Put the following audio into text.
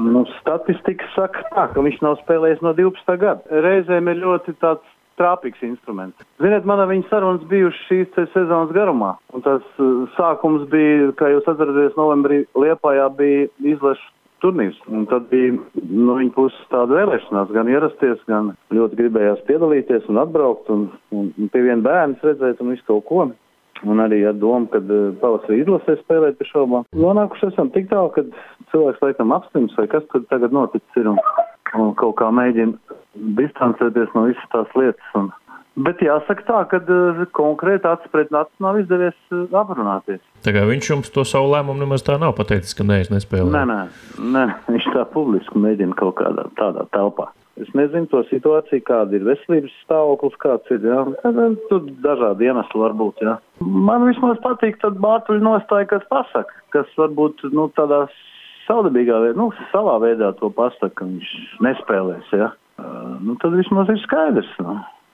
Nu, statistika saka tā, ka viņš nav spēlējis no 12. gada. Reizēm ir ļoti tāds trāpīgs instruments. Ziniet, man ar viņu sarunas bijušas šīs sezonas garumā. Un tas sākums bija, kā jūs atceraties, novembrī Liepājā bija izlašu turnīrs. Un tad bija no viņa puses tāda vēlēšanās, gan ierasties, gan ļoti gribējās piedalīties un atbraukt un pie viena bērns redzēt un visu kaut ko. Un arī ar domu, kad pavasarī izlasē spēlēt pie šaubām. Nonākuši esam tik tālu, kad cilvēks laikam apstims, vai kas tad tagad noticis ir un kaut kā mēģina distancēties no visas tās lietas. Bet jāsaka tā, ka konkrēti acis pret acis nav izdevies aprunāties. Tā kā viņš jums to savu lēmumu nemaz tā nav pateicis, ka es nespēlēju? Nē, viņš tā publiski mēģina kaut kādā tādā telpā. Es nezinu to situāciju, kāda ir veselības stāvoklis, kāds ir, jā. Tur dažādi iemesli var būt, jā. Man vismaz patīk tad Bārtuļa nostāja, kas pasaka, kas varbūt, tādā saudabīgā veidā, savā veidā to pasaka, ka viņš nespēlēs, jā. Tad vismaz ir skaidrs,